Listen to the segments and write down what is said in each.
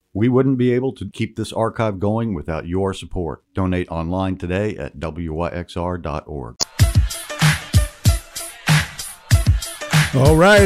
We wouldn't be able to keep this archive going without your support. Donate online today at wyxr.org. All right.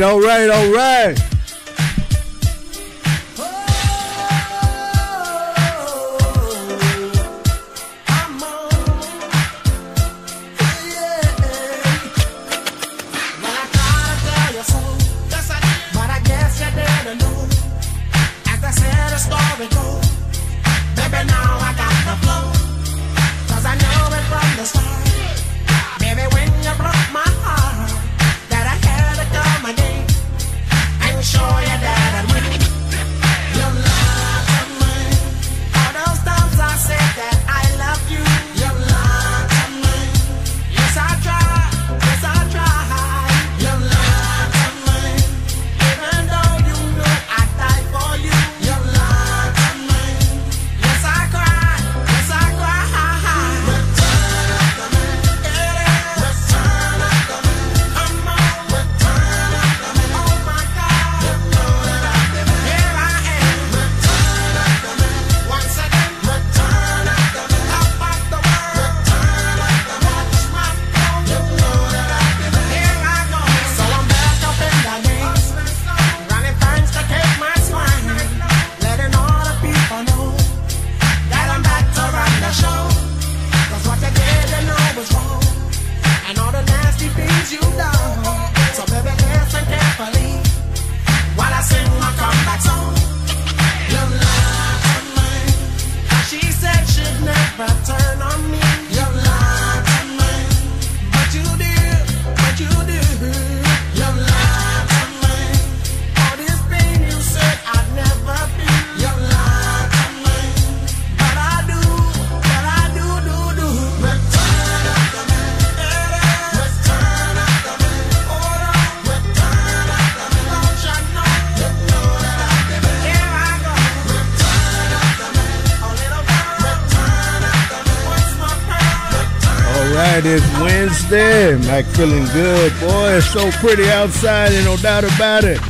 It's Wednesday. Mike feeling good. Boy, it's so pretty outside, ain't no doubt about it.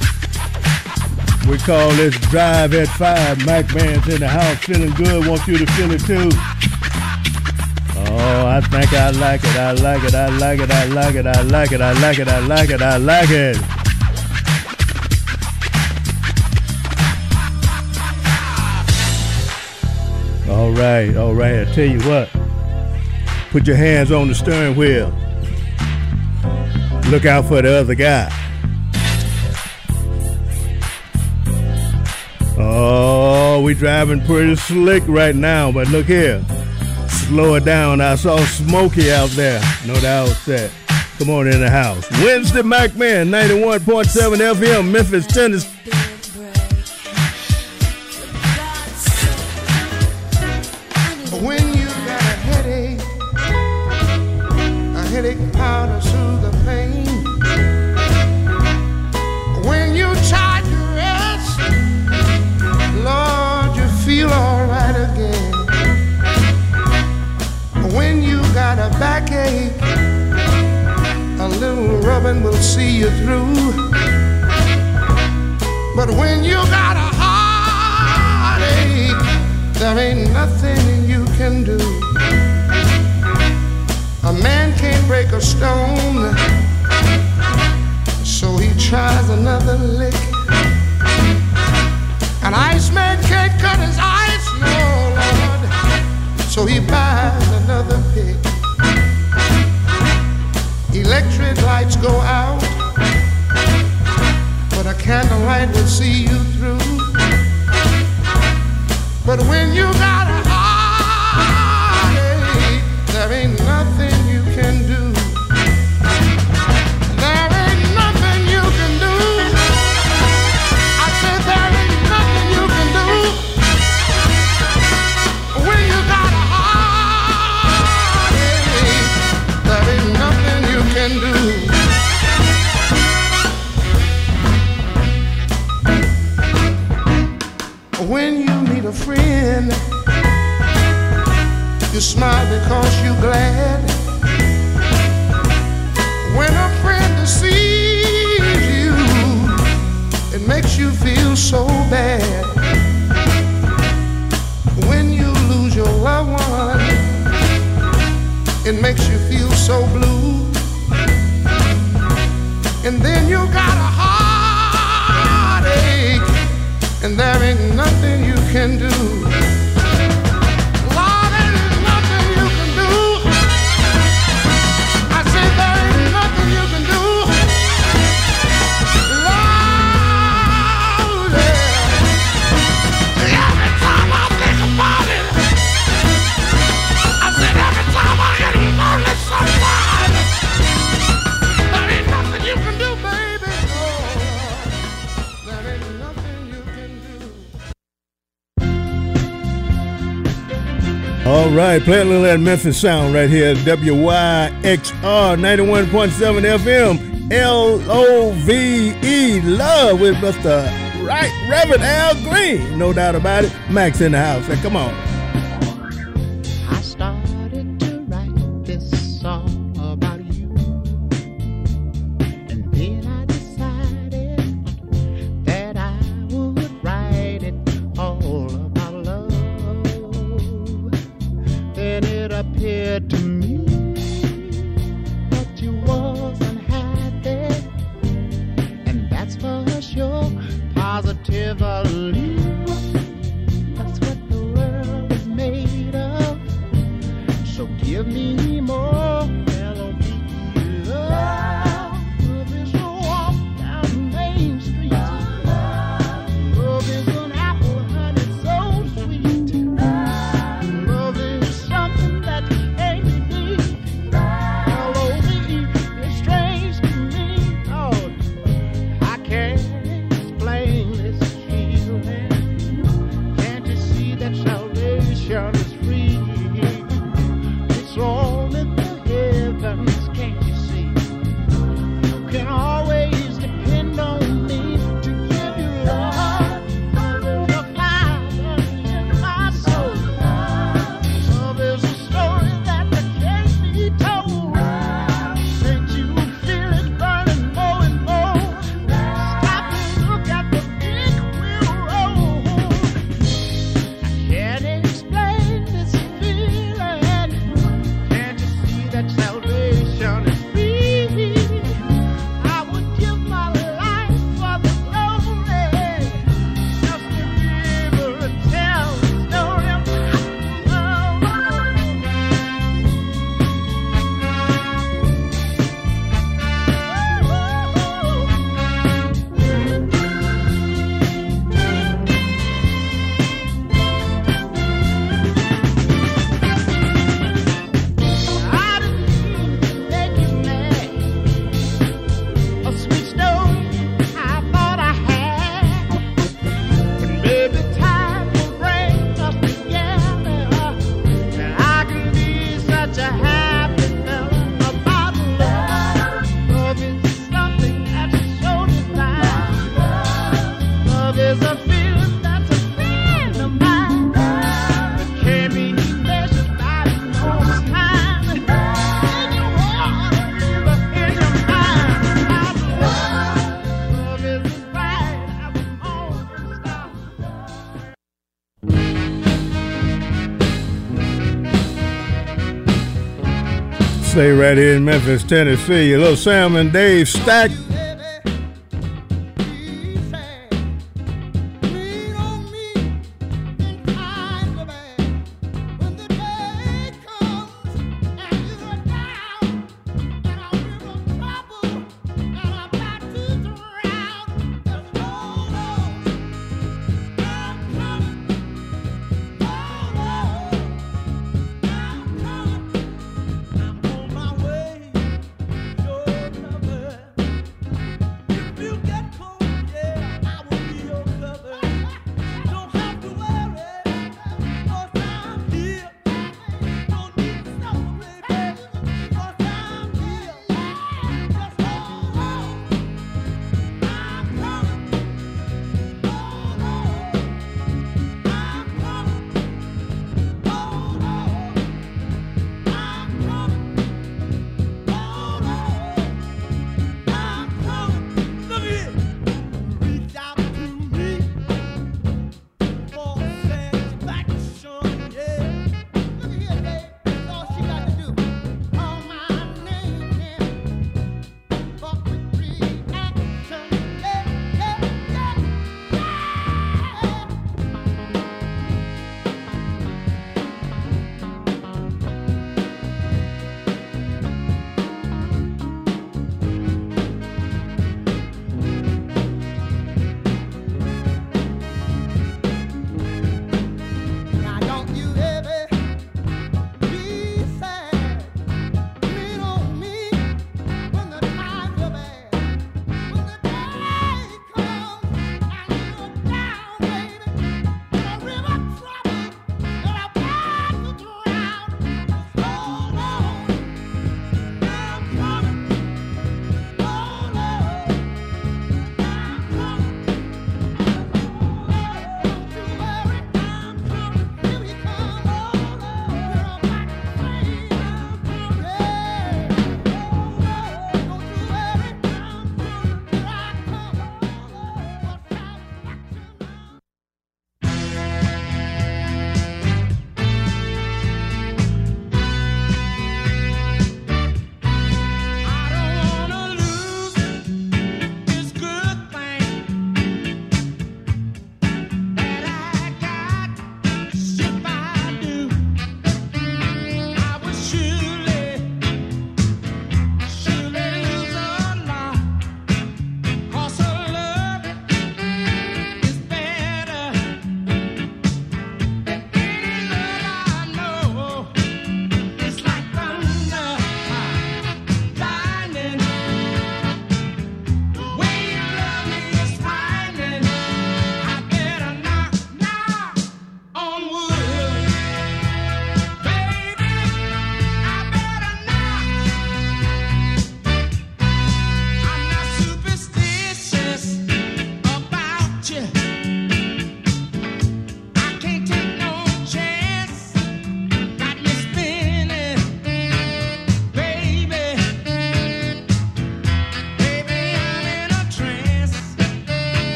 We call this Drive at 5. Mike Man's in the house feeling good. Want you to feel it too. Oh, I think I like it. I like it. I like it. I like it. I like it. I like it. I like it. I like it. All right. All right. I tell you what. Put your hands on the steering wheel. Look out for the other guy. Oh, we driving pretty slick right now, but look here. Slow it down. I saw Smokey out there. No doubt that. Come on in the house. Wednesday, Mike Man, 91.7 FM, Memphis, Tennessee. Powder soothe the pain. When you try to rest, Lord, you feel all right again. When you got a backache, a little rubbing will see you through. But when you got a heartache, there ain't nothing you can do. A man can't break a stone, so he tries another lick. An iceman can't cut his ice, no, Lord, so he buys another pick. Electric lights go out, but a candlelight will see you through. But when you got a heartache, there ain't nothing you can do. There ain't nothing you can do. I said there ain't nothing you can do. When you got a heartache, there ain't nothing you can do. When you need a friend, you smile because you're glad. When a friend deceives you, it makes you feel so bad. nothing you can do. Lord, there is nothing you can do. I said there ain't nothing you can do. Lord, yeah. Every time I think about it, I said every time I get lonely sometimes, there ain't nothing you can do, baby. Oh, there ain't nothing you can do. All right, play a little of that Memphis sound right here at WYXR 91.7 FM, LOVE, Love with Mr. Right Reverend Al Green. No doubt about it. Max in the house. Hey, come on. I started to write this song about you, and then I decided that I would write it all about love. Then it appeared to me that you wasn't happy, and that's for sure, positively. That's what the world is made of. So give me more melody, love. Love is a walk down Main Street. Love is an apple, honey, so sweet. Love is something that can't be beat. L-O-V-E is strange to me. Oh, I can't explain this feeling. Can't you see that salvation is free? It's all in the heavens, can't you see? You can always depend on me to give you love. Love is a fire in my soul. Love is a story that can't be told. Can't you feel it burning more and more? Stop and look at the big wheel roll. I can't explain this feeling. Can't you see that salvation is free? I would give my life for the glory, just to be able to tell the story of I didn't mean to make you mad. A sweet story I thought I had, but maybe time will bring us together, and I can be such a happy feeling about love. Love is something that's so divine. Love is a feeling that's a friend of mine. It can't be measured by no time. In your heart, in your mind, about love. Love is as bright as the morning star. Stay right here in Memphis, Tennessee. A little Sam and Dave Stack. Lean on me in times of bad. When the day comes and you're down, and I'm in trouble, and I'm about to drown, just hold on. I'm coming. Hold on. I'm coming. I'm on my way. Your lover.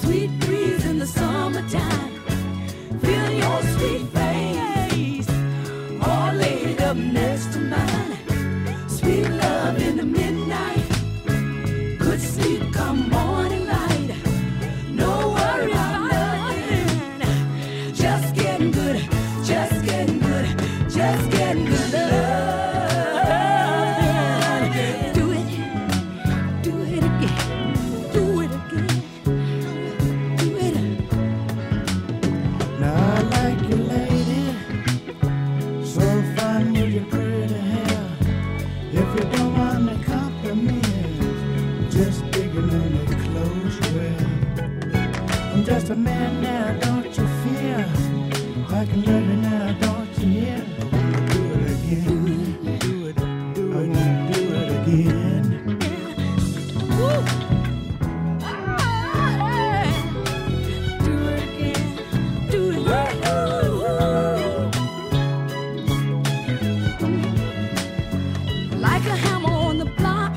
Sweet breeze in the summertime, feel your sweet face, all laid up next to mine. Sweet love in the midnight, good sleep come morning light. No worry about nothing, just getting good, just getting good, just getting good. Do it again, do it again, do it. Now I like you, lady, so fine with your pretty hair. If you don't want to compliment, just digging in the clothes you wear. I'm just a man now, don't you fear? I can love you now, don't you hear? I wanna do it again. Do it, I wanna do it again. Woo! Do it again, do it again. Like a hammer on the block,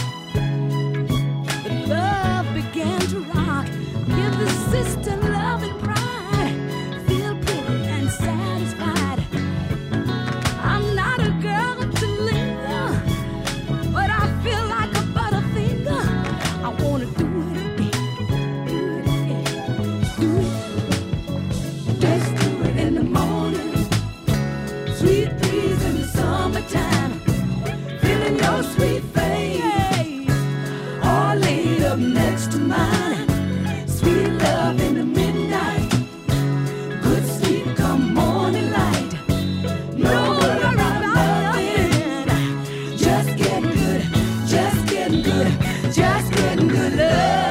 the love began to rock. Give the sister love and pride. Feel pretty and satisfied. I'm not a girl to linger, but I feel like a butterfinger. I wanna do it again, do it again, do it. Just do it in the morning, sweet breeze in the summertime, feeling your sweet face, all laid up next to mine. Sweet love in the midnight, good sleep come morning light. No worry about nothing, just getting good, just getting good, just getting good love.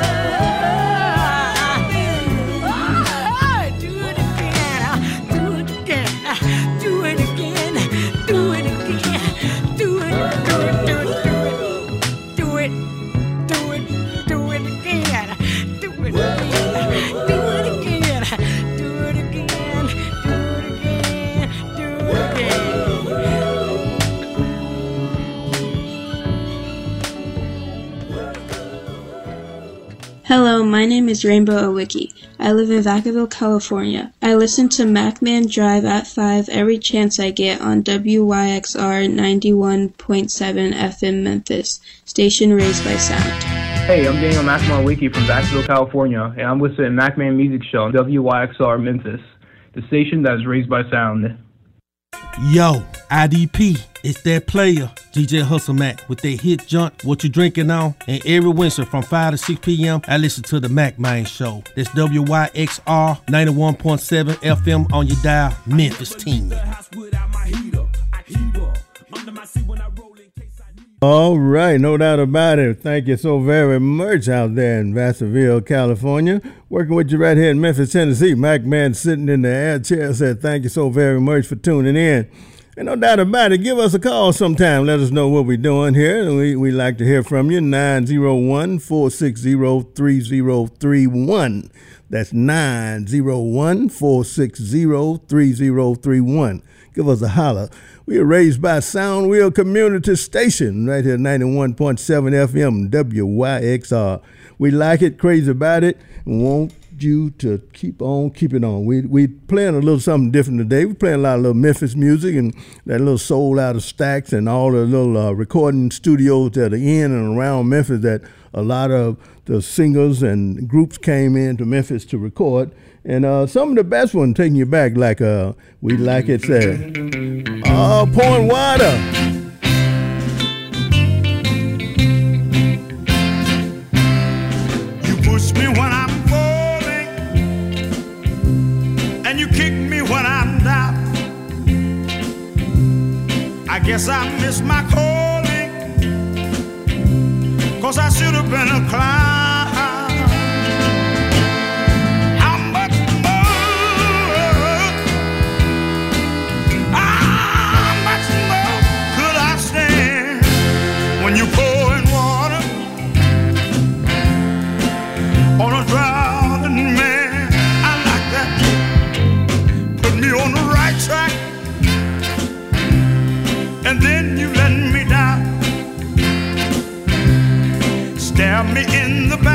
Do it again, do it again, do it again, do it again, do it, do it, do it, do it, do it, do it again, do it again, do it again, do it again, do it again, do it again. Hello, my name is Rainbow Owicki. I live in Vacaville, California. I listen to Macman Drive at 5 every chance I get on WYXR 91.7 FM Memphis, station raised by sound. Hey, I'm Daniel Macman-Wiki from Vacaville, California, and I'm listening to Macman Music Show on WYXR Memphis, the station that is raised by sound. Yo, IDP, it's that player, DJ Hustle Mac, with their hit junk, What You Drinking On? And every Wednesday from 5 to 6 p.m., I listen to the Mac Man Show. That's WYXR 91.7 FM on your dial, Memphis team. All right, no doubt about it. Thank you so very much out there in Vassarville, California. Working with you right here in Memphis, Tennessee. Mac Man sitting in the air chair said thank you so very much for tuning in. And no doubt about it, give us a call sometime. Let us know what we're doing here. We like to hear from you, 901-460-3031. That's 901-460-3031. Give us a holler. We are raised by Sound Wheel Community Station right here, 91.7 FM WYXR. We like it, crazy about it, and want you to keep on keeping on. We playing a little something different today. We're playing a lot of little Memphis music and that little soul out of Stacks and all the little recording studios that are in and around Memphis that a lot of the singers and groups came into Memphis to record. And some of the best ones taking you back, like We Like It said, Pouring Water. You push me when I'm falling, and you kick me when I'm down. I guess I missed my calling, 'cause I should have been a clown. You pouring water on a drowning man. I like that. Put me on the right track, and then you let me down. Stab me in the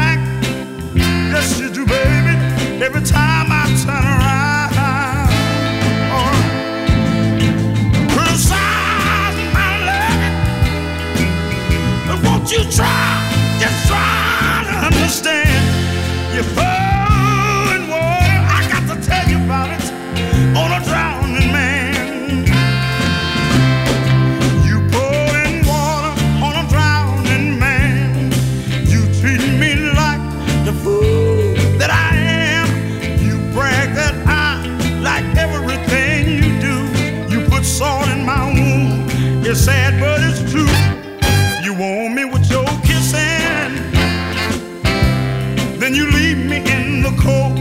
every time I turn around. Criticize my love, but won't you just try to understand? You're pouring water, I got to tell you about it, on a drowning man. You pouring water on a drowning man. You treat me like the fool that I am. You brag that I like everything you do. You put salt in my wound. It's sad, but it's true. You want me with your kissing, then you leave me in the cold.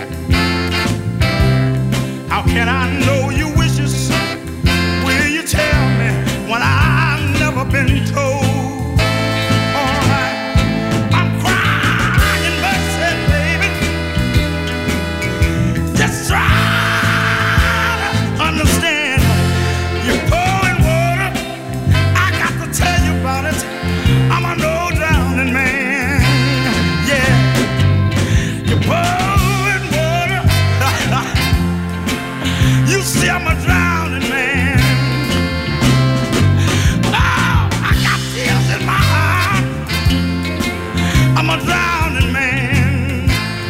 How can I know your wishes? Will you tell me when I've never been told? All right, I'm crying mercy, baby. Just try to understand. You're pouring water, I got to tell you about it. I'm a no drowning man. Yeah, you're pouring water. You see, I'm a drowning man. Oh, I got tears in my heart. I'm a drowning man.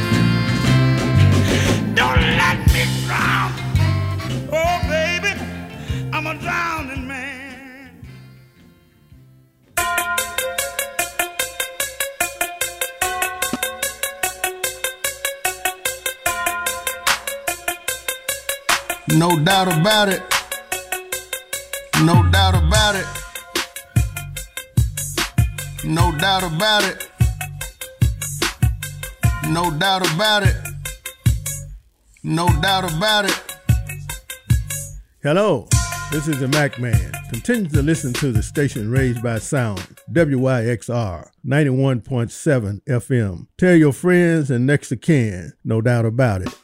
Don't let me drown. Oh, baby, I'm a drowning man. No doubt about it. No doubt about it. No doubt about it. No doubt about it. No doubt about it. Hello, this is the Mac Man. Continue to listen to the station raised by sound, WYXR 91.7 FM. Tell your friends and next of kin, no doubt about it.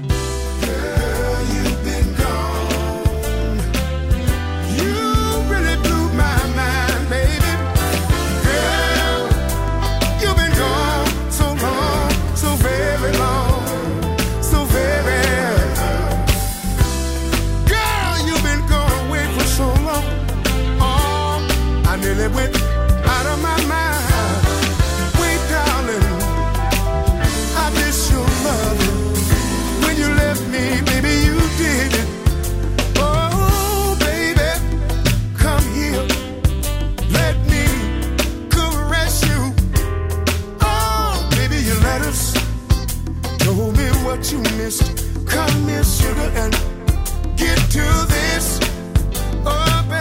Went out of my mind. Wait, darling, I miss your love. When you left me, baby, you did it. Oh, baby, come here. Let me caress you. Oh, baby, you let us. Told me what you missed. Come here, sugar, and get to this. Oh, baby.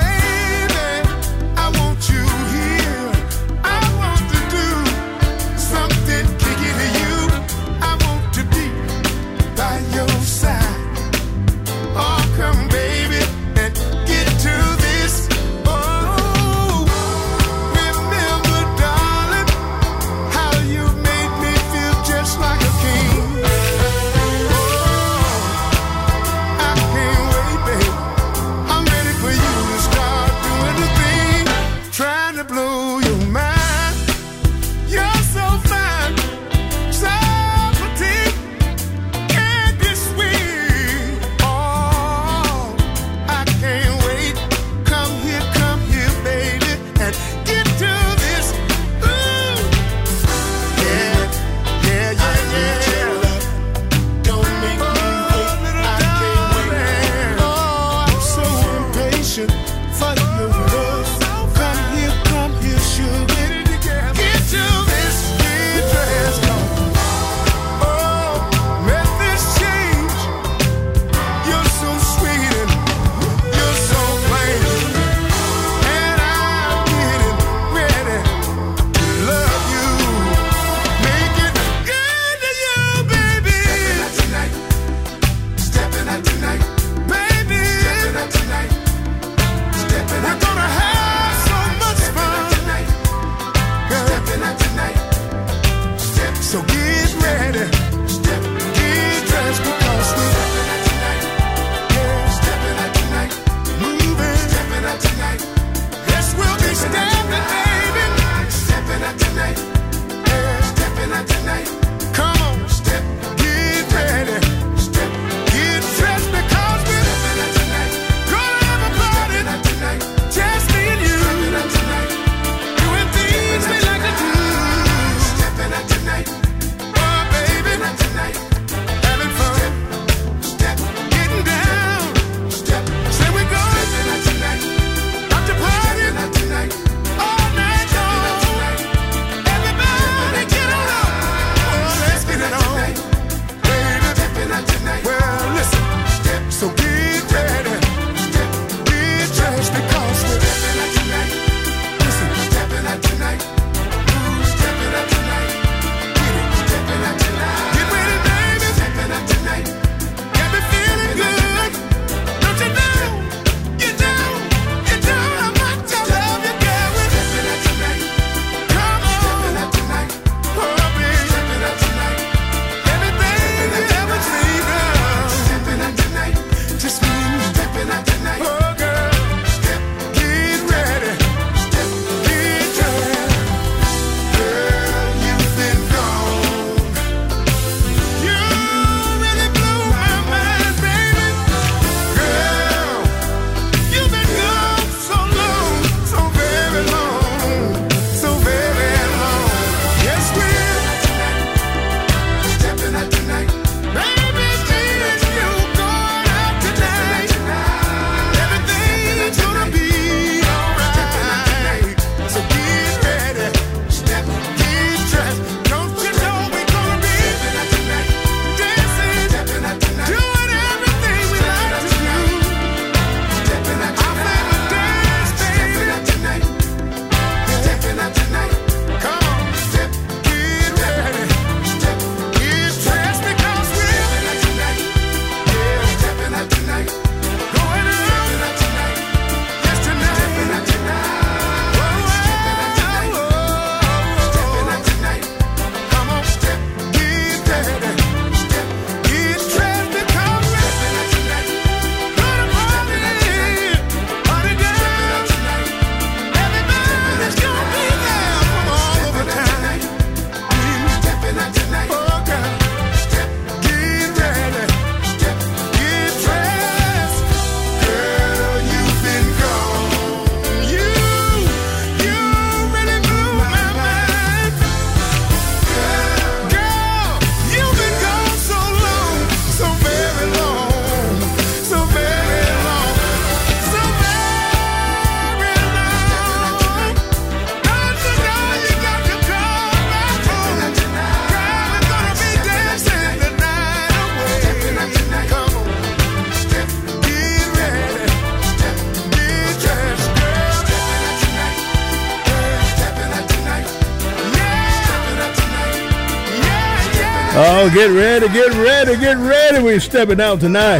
Oh, get ready, get ready, get ready. We're stepping out tonight.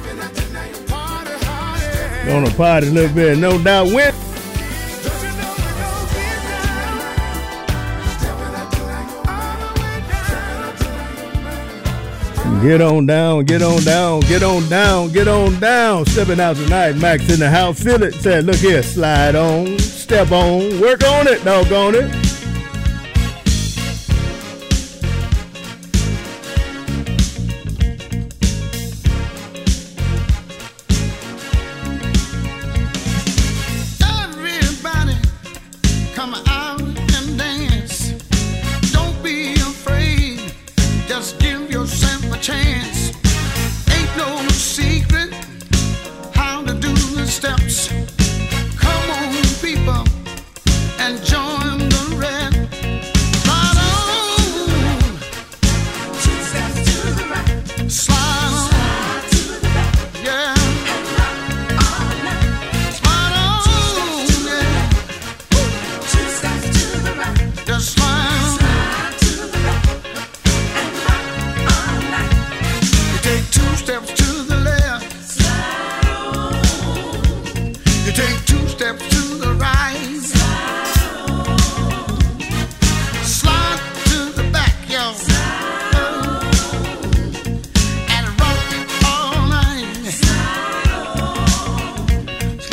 Gonna party a little bit, no doubt. When get on down, get on down, get on down, get on down. Stepping out tonight, Max in the house. Feel it, said, look here, slide on, step on, work on it, doggone it. Everybody come out and dance. Don't be afraid, just give yourself a chance. Ain't no secret how to do the steps. Come on, people, and join the red. Right on. 2 steps to the right. Slide on. To the back. Yeah. And rock all night. Slide on. Yeah. 2 steps to the right. Just slide on. Slide to the back. And rock all night. You take 2 steps to the left. Slide on. You take 2 steps to the right. Slide to the back, yo. And rock all night. Slide on.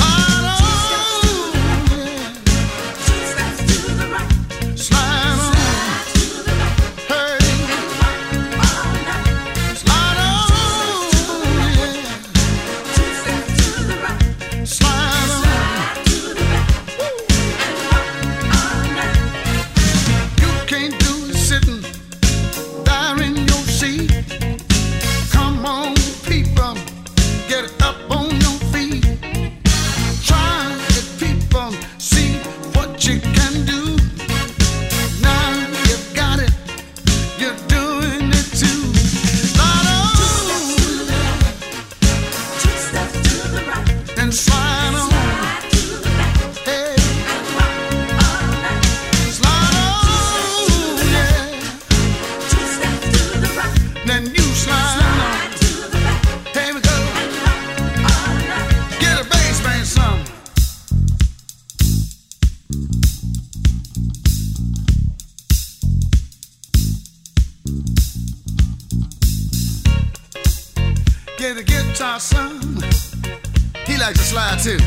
Yeah. 2 steps to the right. Slide on. Hey. Slide on. Yeah. 2 steps to the right. Slide on. You can't do it sitting there in your seat. Come on, people, get up on your feet. Try it, people, see what you can do. Now you've got it, you're doing it too. Slide on. 2 steps to the right. And slide on. Hey. Slide on, yeah. 2 steps to the right. Then you slide on. Here we go. Get a bass band some. Get a guitar some. He likes to slide too.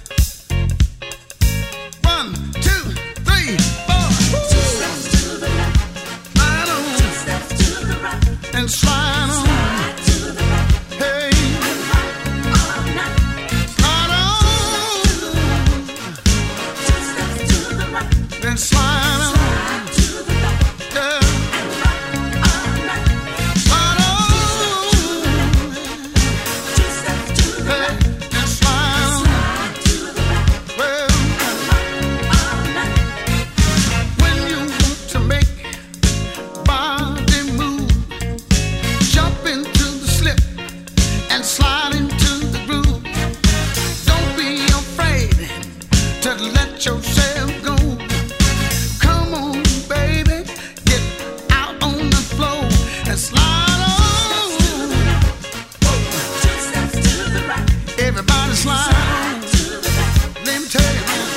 1, 2, 3, 4. 2 steps to the left. Slide on. 2 steps to the right. And slide on. Slide to the right. Hey. And rock all night. Slide on. 2 steps to the right. Then slide on. Slide to the back. Yeah. And rock all night. Slide on. 2 steps to the right. And slide on. Slide to the back. Well, all night. When you want to make body move, jump into the slip and slide into the groove. Don't be afraid to let yourself go. Come on, baby, get out on the floor and slide on. 2 steps to the right. Everybody slide on. Let me tell you, man.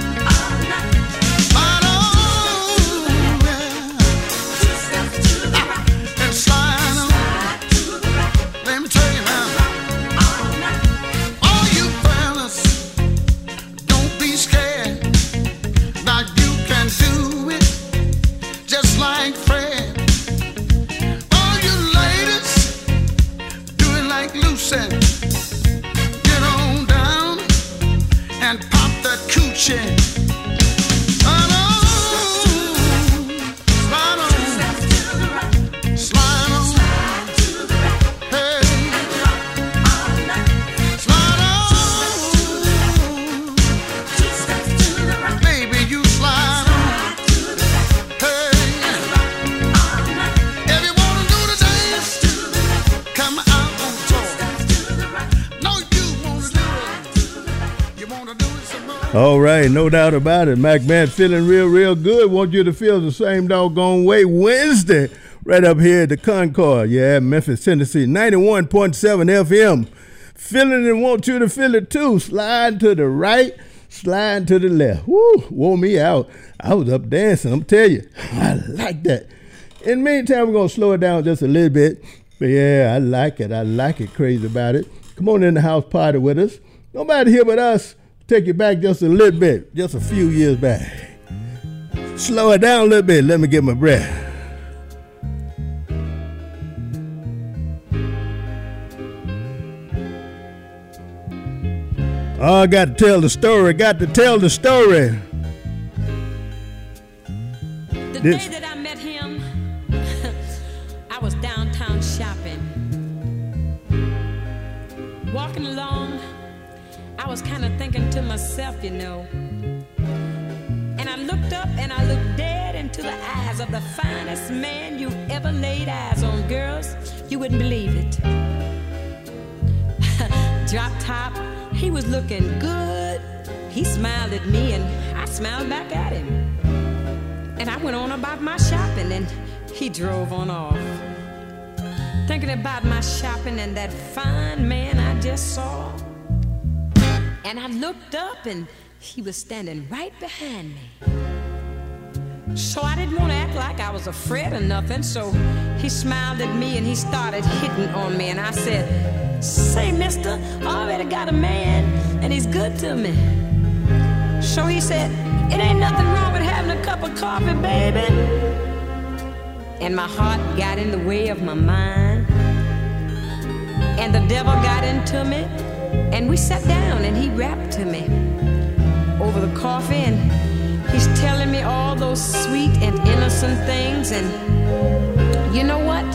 Slide on, yeah. 2 steps to the right. And slide on. Let me tell you now. All you fellas, don't be scared. Now you can do it just like Fred. All you ladies, do it like Lucy. Get on down and pop that coochie. Slide on. Slide on. Slide on. Hey. Slide on. Baby, you slide on. Hey. If you wanna do the dance, come out on tour. No, you wanna do it. You wanna do it some more. All right, no doubt about it. Mac Man feeling real, real good. Want you to feel the same doggone way. Wednesday, right up here at the Concord. Yeah, Memphis, Tennessee. 91.7 FM. Feeling and want you to feel it too. Slide to the right, slide to the left. Woo, wore me out. I was up dancing, I'm telling you. I like that. In the meantime, we're going to slow it down just a little bit. But yeah, I like it. I like it. Crazy about it. Come on in the house party with us. Nobody here but us. Take you back just a little bit, just a few years back. Slow it down a little bit. Let me get my breath. Oh, I got to tell the story. Got to tell the story. The day that I met him, I was downtown shopping. Walking along, I was kind of thinking to myself, you know. And I looked up and I looked dead into the eyes of the finest man you ever laid eyes on. Girls, you wouldn't believe it. Drop top, he was looking good. He smiled at me and I smiled back at him. And I went on about my shopping and he drove on off. Thinking about my shopping and that fine man I just saw. And I looked up and he was standing right behind me. So I didn't want to act like I was afraid or nothing. So he smiled at me and he started hitting on me. And I said, say, mister, I already got a man and he's good to me. So he said, it ain't nothing wrong with having a cup of coffee, baby. And my heart got in the way of my mind. And the devil got into me. And we sat down and he rapped to me over the coffee. And he's telling me all those sweet and innocent things. And you know what?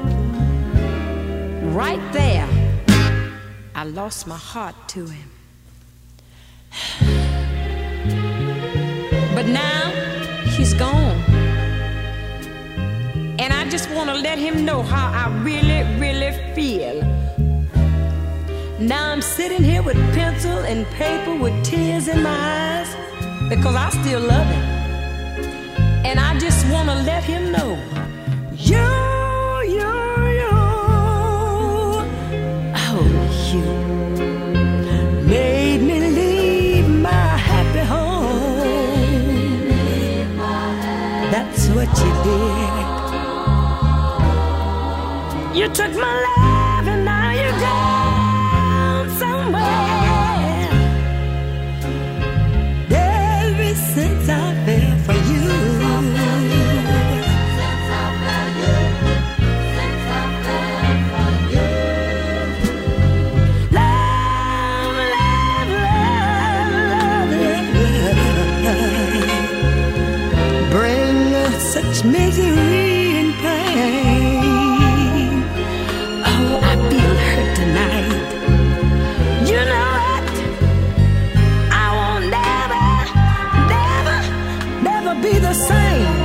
Right there, I lost my heart to him. But now he's gone. And I just want to let him know how I really, really feel. Now I'm sitting here with pencil and paper with tears in my eyes because I still love him. And I just want to let him know, you, made me leave my happy home. That's what you did. You took my life and now you're gone somewhere. Ever since I fell for you. Such misery and pain. Oh, I feel hurt tonight. You know what? I will never be the same.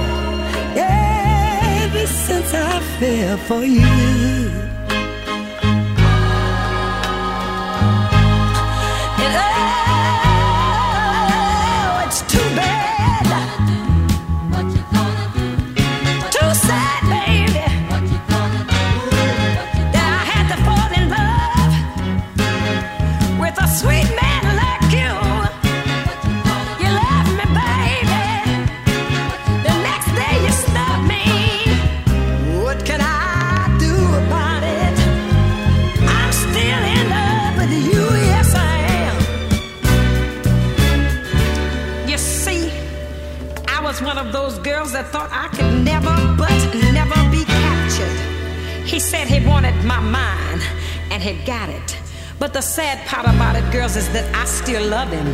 Ever since I fell for you. And oh, it's too bad. That thought I could never be captured. He said he wanted my mind and he got it. But the sad part about it, girls, is that I still love him.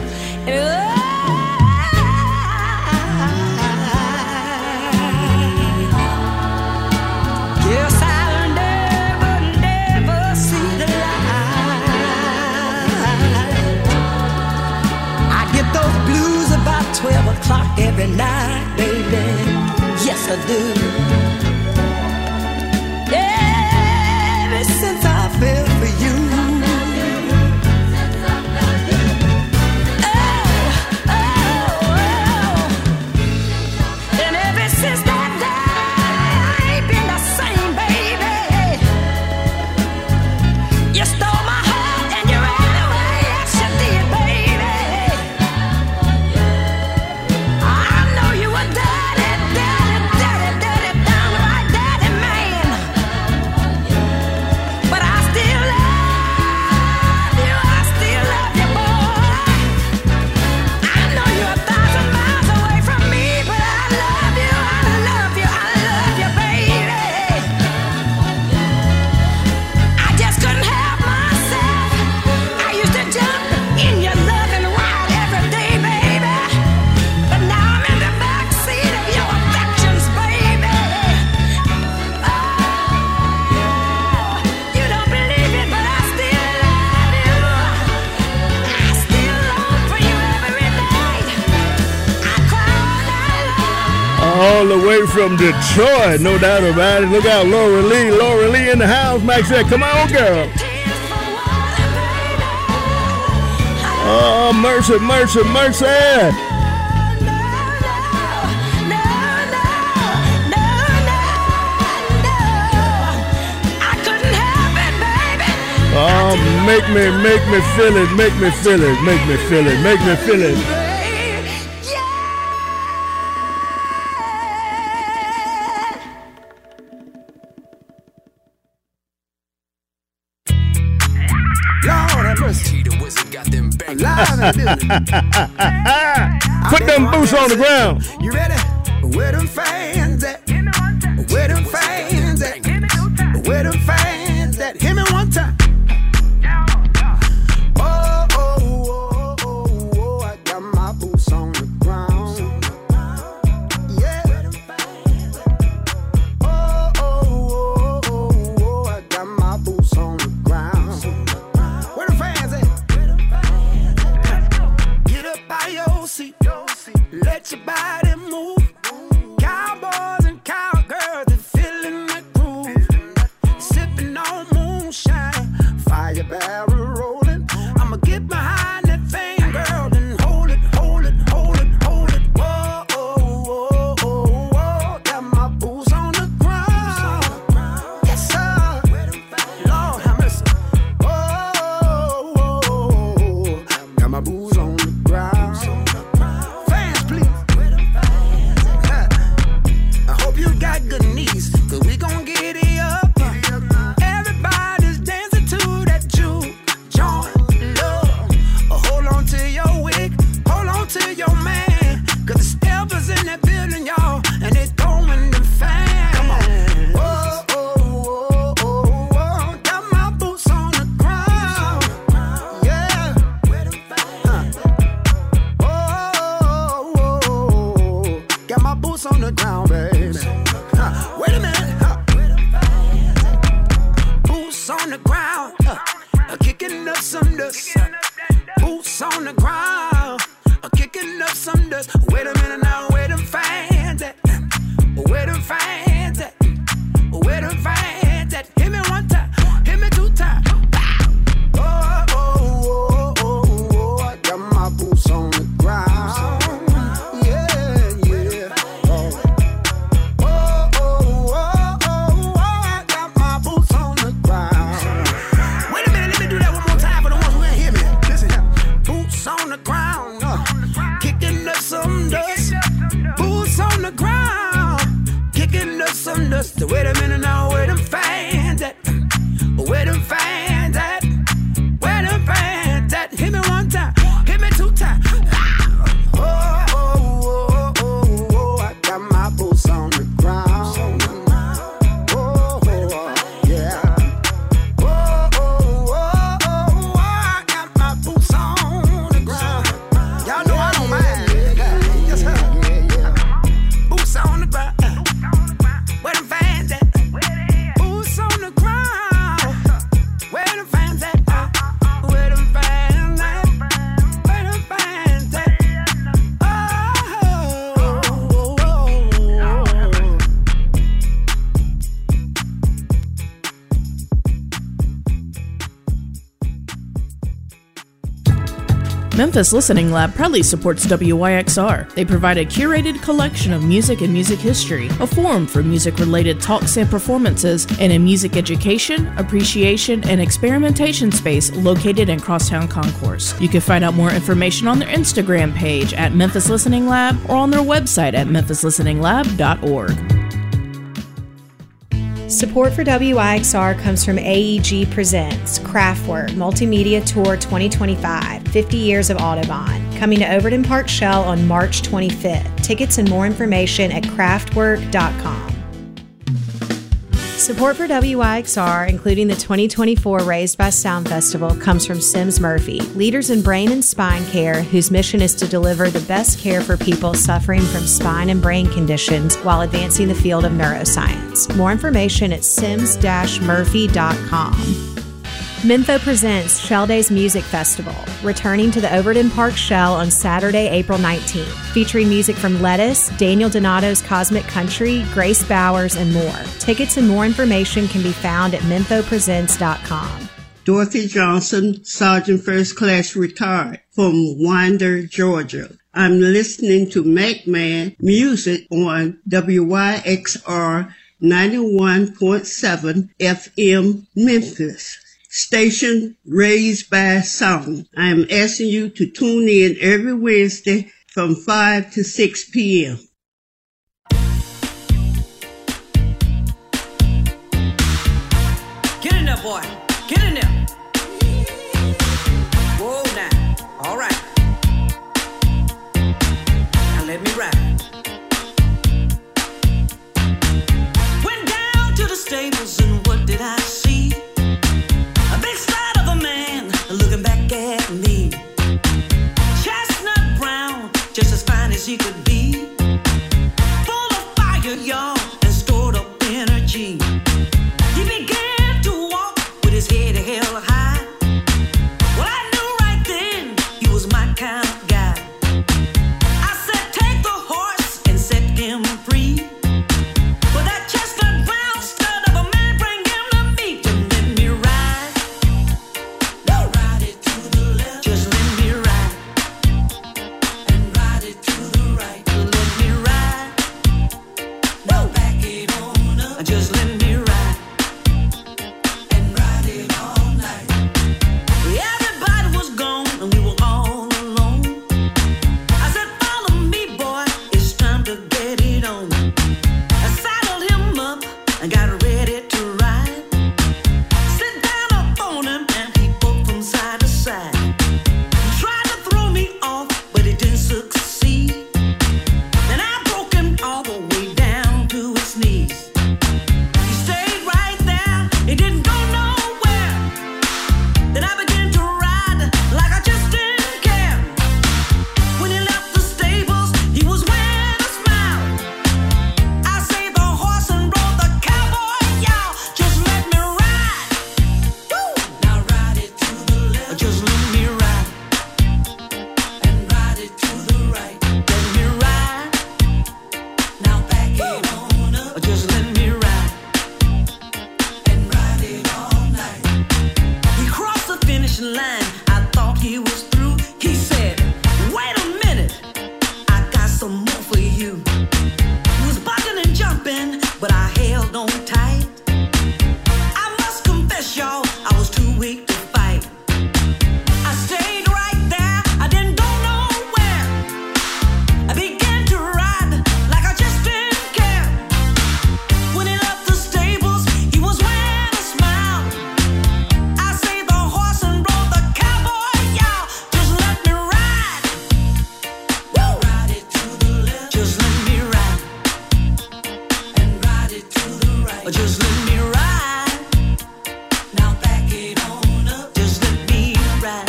Yes, I'll never see the light. I get those blues about 12 o'clock every night, baby. Yes, I do. Ever since I fell for you. Oh, oh, oh. And ever since that day, I ain't been the all the way from Detroit, no doubt about it. Look out, Laura Lee in the house. Mike said, come on, girl. Oh, mercy. Oh, make me feel it. Lord have mercy. Put them boots on the ground. You ready? Where them fans at? Where them fans at? Where them fans at? Hit me one time. Oh, I got my boots on the ground. Yeah. Oh, I got my boots on the ground. Where the fans at? Get up by your seat. Let your body move. Cowboys and cowgirls, they feeling the groove. Sipping on moonshine, fire barrel rolling. I'ma get behind that thing, girl, and hold it. Whoa, got my boots on the ground. Yes, sir. Lord have mercy. Oh, got my boots on the ground. Fans, please. I hope you got good knees, cause we gon' get it up. Everybody's dancing to that juke joint love. Hold on to your wig, hold on to your man, cause the steppers in that building, y'all, and they throwing the fan. Come on. Whoa, got my boots on the ground. Yeah. Got my boots on the ground, baby. Wait a minute. Boots on the ground. Kicking up some dust. Boots on the ground. Kicking up some dust. Wait a minute now. Where them fans at? Where them fans at? Where them fans at? Hit me one time. Hit me two times. Oh, I got my boots on the ground. Yeah. I got my boots on the ground. Wait a minute, let me do that one more time for the ones who can't hear me. Listen here. Boots on the ground, kicking up some dust. Boots on the ground, kicking up some dust. Wait a minute now, where them fans at? Where them fans at? Where them fans at? Hit me one time, hit me two times. Oh, I got my boots on the ground. Oh, yeah. I got my boots on the ground. Y'all know I don't mind. Yes, sir. Boots on the ground. Where them fans at? Boots on the ground. Where them fans at? Where them fans at? Where them fans at? Memphis Listening Lab proudly supports WYXR. They provide a curated collection of music and music history, a forum for music-related talks and performances, and a music education, appreciation, and experimentation space located in Crosstown Concourse. You can find out more information on their Instagram page at Memphis Listening Lab or on their website at memphislisteninglab.org. Support for WIXR comes from AEG Presents Kraftwerk Multimedia Tour 2025, 50 Years of Audubon, coming to Overton Park Shell on March 25th. Tickets and more information at kraftwerk.com. Support for WIXR, including the 2024 Raised by Sound Festival, comes from Sims Murphy, leaders in brain and spine care whose mission is to deliver the best care for people suffering from spine and brain conditions while advancing the field of neuroscience. More information at sims-murphy.com. Mempho presents Shell Days Music Festival, returning to the Overton Park Shell on Saturday, April 19th, featuring music from Lettuce, Daniel Donato's Cosmic Country, Grace Bowers, and more. Tickets and more information can be found at memphopresents.com. Dorothy Johnson, Sergeant First Class retired from Winder, Georgia. I'm listening to McMahon Music on WYXR 91.7 FM Memphis. Station raised by sound. I am asking you to tune in every Wednesday from 5 to 6 p.m. Get in there, boy. Get in there. Whoa, now. All right. Now let me ride. Went down to the stables and what did I see? A big slide of a man looking back at me. Chestnut brown, just as fine as he could be. Full of fire, y'all, and stored up energy. He began to walk with his head held high. Well, I knew right then he was my kind of guy. I said, take the horse and set him free. But that chestnut brown stud of a man, bring him to me to let me ride. No, ride it to the left. Just let me ride. And ride it to the right. Let me ride. No, back it on up. Just let me ride. And ride it all night. Everybody was gone and we were all alone. I said, follow me, boy. It's time to get it on. I saddled him up and got ready to ride. Sit down up on him and he poked from side to side. Tried to throw me off, but he didn't succeed. Then I broke him all the way down to his knees. He stayed right there, he didn't go nowhere. Then I began to ride like I just didn't care. When he left the stables, he was wearing a smile. I saved the horse and rode the cowboy, y'all. Just let me ride. Woo! Now ride it to the left. Just let me ride. And ride it to the right. Let me ride. Now back it on up. Just let me ride. And ride it all night. He crossed the finish line. I thought he was through. He said, wait a minute. I got some more for you. He was bucking and jumping, but I held on tight. I must confess, y'all, I was too weak to fight. I stayed right there. I didn't go nowhere. I began to ride like I just didn't care. When he left the stables, he was wearing a smile. I saved the horse and rode the cowboy, y'all. Just let me ride. Woo! Ride it to the left. Just let me ride. And ride it to the right. Just let me ride. Now back it on up. Just let me ride.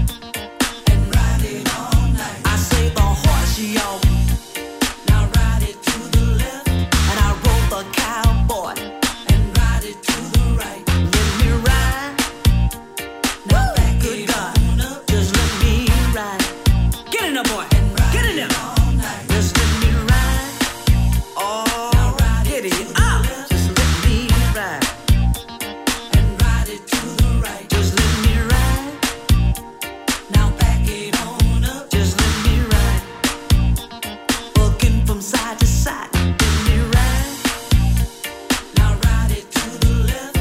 And ride it all night. I saved the horse, y'all. Now ride it to the left. And I rode the cowboy. And ride it to the right. Let me ride. Now back it on up. Just let me ride. Get in there, boy. Get in there. Just let me ride. Oh, get it up. Just let me ride. And ride it to the right. Just let me ride. Now back it on up. Just let me ride. Looking from side to side. Let me ride. Now ride it to the left.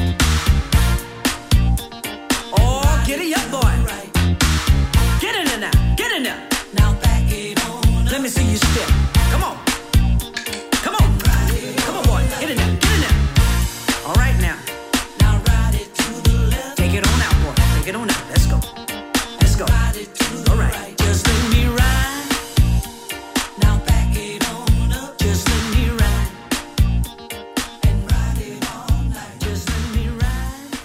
Oh, get it up, boy. Get in there now. Get in there. Now back it on up. Let me see you step. Come on. Come on. Come on, boy. Get in there. Get in there. All right now. Now ride it to the left. Take it on out, boy. Take it on out. Let's go. Let's go. All right. Just let me ride. Now back it on up. Just let me ride. And ride it all night. Just let me ride.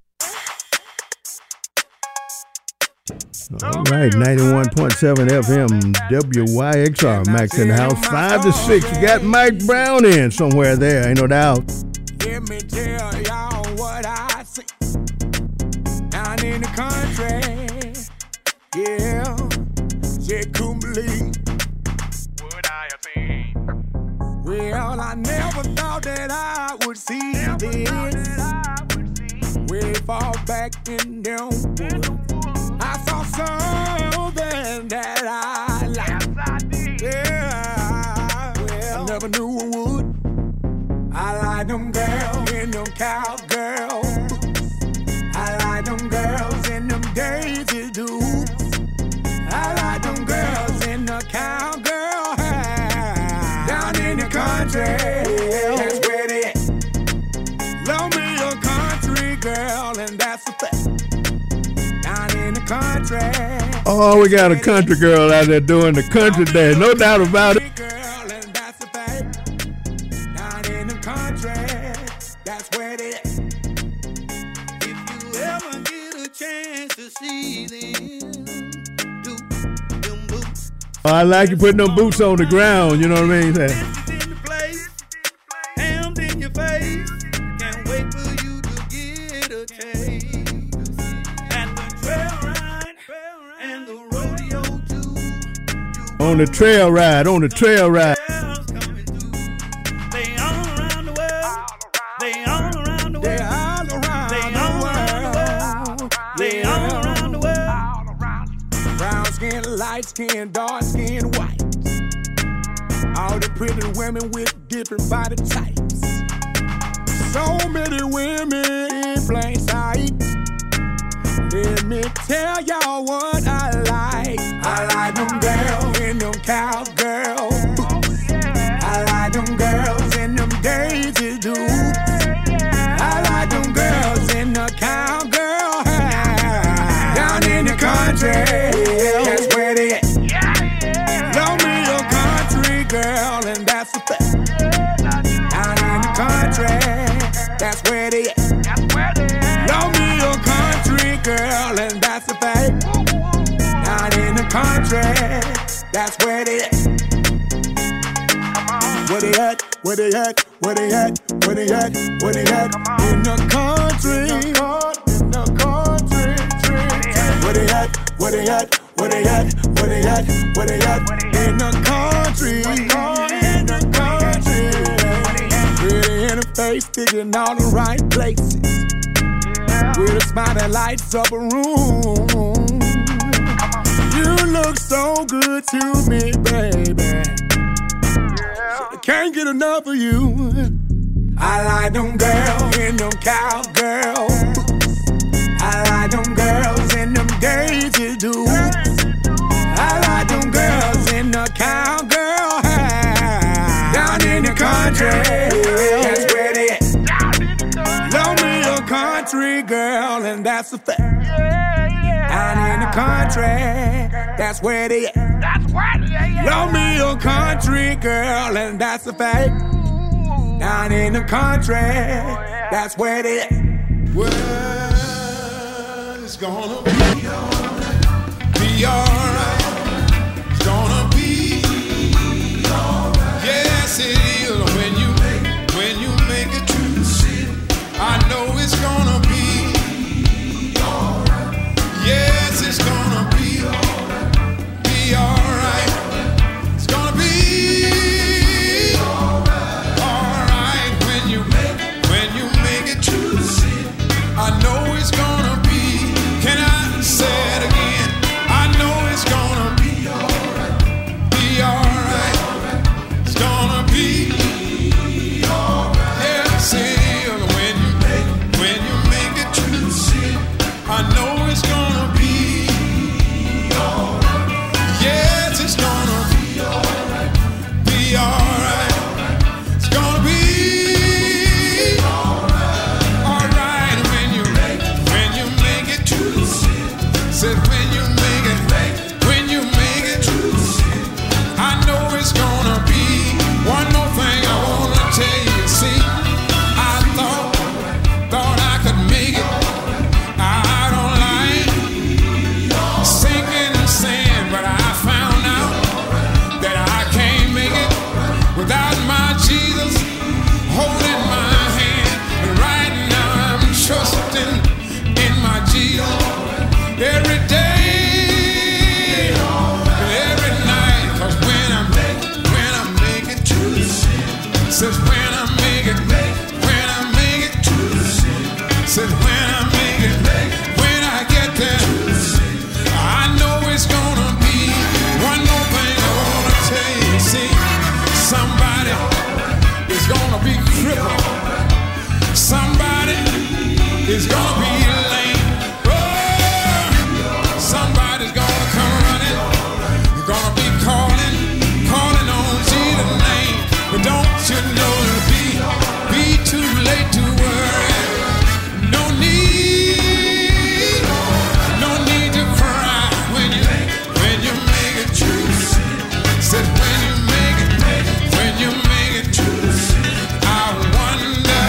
All right, 91.7 FM WYXR. Max in the house, 5 to 6. You got Mike Brown in somewhere there, ain't no doubt. Let me tell y'all what I see. Said couldn't believe what I have seen. Well, I never thought that I would see this. Way far back in them woods, I saw something that I liked. Yeah, well, I never knew I would. I like them girls in them cowgirl boots. I like them girls in them Daisy Dukes. I like them girls in the cowgirl house. Down in the country, that's where they at. Love me a country girl, and that's a fact. Down in the country. Oh, we got a country girl out there doing the country dance, no doubt about it. Girl, and that's a fact. Down in the country, that's where they at. If you ever get a chance to see them, do them boots. Oh, I like you putting them boots on the ground, you know what I mean? In the place, hammed in your face. Can't wait for you to get a taste. And the trail ride and the rodeo too. On the trail ride, on the trail ride. They all around the world. They all around the world. They all around the world. They all around the world. Brown skin, light skin, dark skin, white. All the pretty women with different body types. So many women in plain sight. Let me tell y'all what I like. I like them girls in them cowgirl boots. I like them girls in them Daisy Dukes. I like them girls in the cowgirl house. Down in the country, that's where they at. Love me a country girl, and that's a fact. Down in the country, that's where they at. Love me a country girl, and that's a fact. Down in the country, that's where they at. Where they at? Where they at? Where they at? Where they at? Where they at? In the country. In the country. Where they at? Where they at? Where they at? Where they at? Where they at? In the country. In the country. Pretty in the face, sticking all the right places. With a smile that lights up a room. You look so good to me, baby. I can't get enough of you. I like them girls in them cowgirl boots. I like them girls in them Daisy Dukes. I like them girls in the cowgirl house. Down in the country, that's where they at. Love me a country girl, and that's a fact. Down in the country, that's where they at. Love me a country girl, and that's a fact. Down in the country, that's where they at. Well, it's gonna be alright. Be alright. It's gonna be alright. Yes, it is. When you make it to the city, I know it's gonna be alright. Yes, it's gonna be alright. Be alright. It's gonna be alright when you make it to the city. I know it's gonna be. Can I say it again? I know it's gonna be alright. Be alright. It's gonna be alright. Yes, it is. When you make it to the city, I know it's gonna be alright. Yes, it's gonna be alright. Be alright. It's gonna be alright when you make it to the city. Said when you make it to the city, I know it's gonna be. One more thing I wanna tell you. See, I thought I could make it. I don't like sinking in sand, but I found out that I can't make it without my Jesus holding my hand. And right now I'm trusting in my Jesus every day. Said when I make it, when I get there, I know it's gonna be one more thing I wanna tell you. See, somebody is gonna be crippled. Somebody is gonna be lame. Oh, somebody's gonna come running. You're gonna be calling on Jesus' name. But don't you know it'll be too late to worry. No need to cry when you make it true. Said when you make it true. I wonder,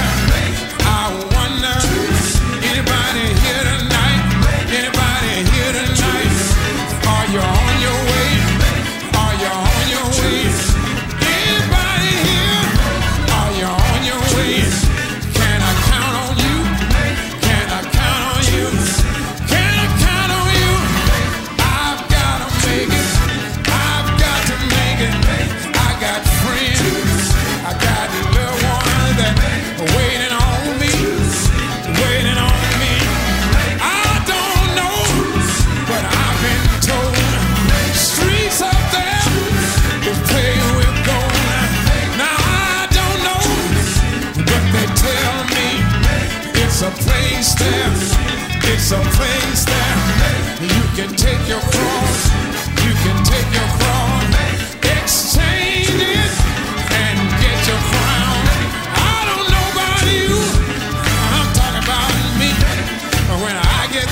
anybody here tonight? Anybody here tonight? Are you on your way? Are you on your way? Anybody here? Are you on your way? Can I count on you? Can I count on you? Can I count on you? I've gotta make it. I've got to make it. I got friends. I got little ones that are waiting on me. Waiting on me. I don't know, but I've been told streets up there is paved with gold. Now I don't know, but they tell me it's a place there. It's a place there. You can take your cross. You can take your cross. Exchange it and get your crown. I don't know about you. I'm talking about me. When I get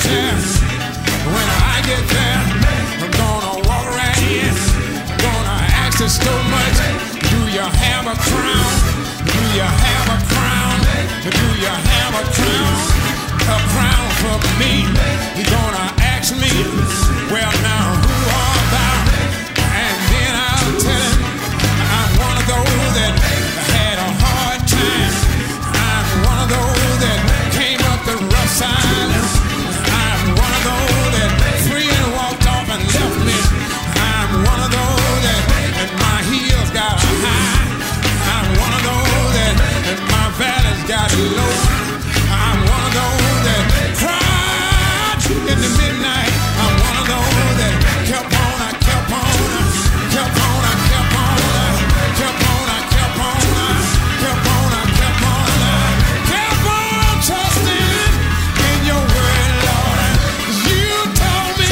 there, I'm gonna walk right in. I'm gonna ask you so much. Do you have a crown? Do you have a crown? Do you have a crown? A crown for me. You're gonna ask me, well now who are thou? And then I'll tell him I'm one of those that had a hard time. I'm one of those that came up the rough side. I'm one of those that free and walked off and left me. I'm one of those that and my heels got high. I'm one of those that and my valley's got low. I'm one of those that cried in the midnight. I'm one of those that kept on, I kept on, kept on, I kept on, kept on, I kept on, kept on, I kept on, kept on trusting in your word, Lord. You told me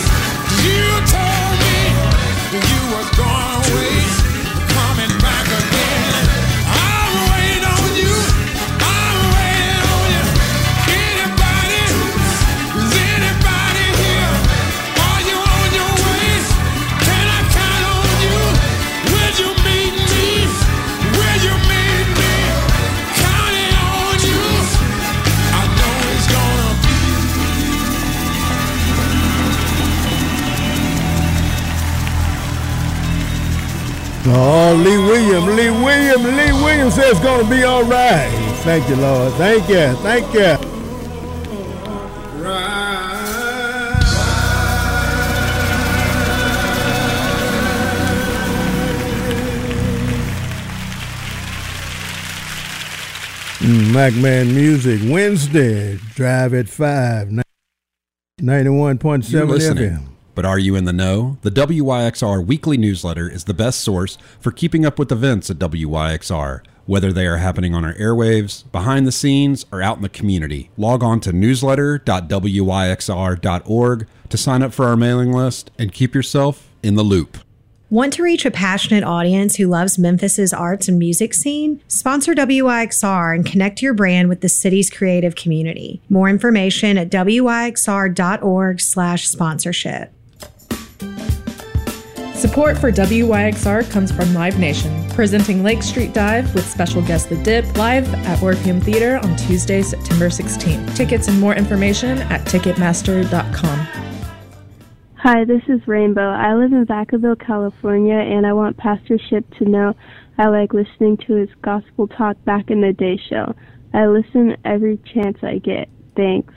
you was going away, coming back again. I'm waiting on you. I'm waiting on you. Anybody? Is anybody here? Are you on your way? Can I count on you? Will you meet me? Will you meet me? Counting on you. I know it's gonna be. Oh, Lee Williams says it's going to be all right. Thank you, Lord. Thank you. MacMan Music, Wednesday, Drive at 5, 91.7 You're listening. FM. But are you in the know? The WYXR weekly newsletter is the best source for keeping up with events at WYXR, whether they are happening on our airwaves, behind the scenes, or out in the community. Log on to newsletter.wyxr.org to sign up for our mailing list and keep yourself in the loop. Want to reach a passionate audience who loves Memphis's arts and music scene? Sponsor WYXR and connect your brand with the city's creative community. More information at wyxr.org/sponsorship. Support for WYXR comes from Live Nation, presenting Lake Street Dive with special guest The Dip live at Orpheum Theater on Tuesday, September 16th. Tickets and more information at Ticketmaster.com. Hi, this is Rainbow. I live in Vacaville, California, and I want Pastor Ship to know I like listening to his Gospel Talk Back in the Day show. I listen every chance I get. Thanks.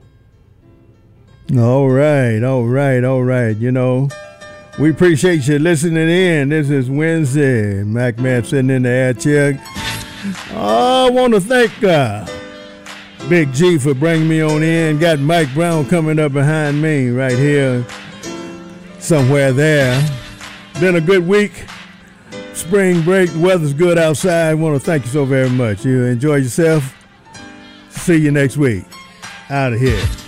All right. You know, we appreciate you listening in. This is Wednesday. MacMan sitting in the air chair. I want to thank Big G for bringing me on in. Got Mike Brown coming up behind me right here, somewhere there. Been a good week. Spring break, the weather's good outside. I want to thank you so very much. You enjoy yourself. See you next week. Out of here.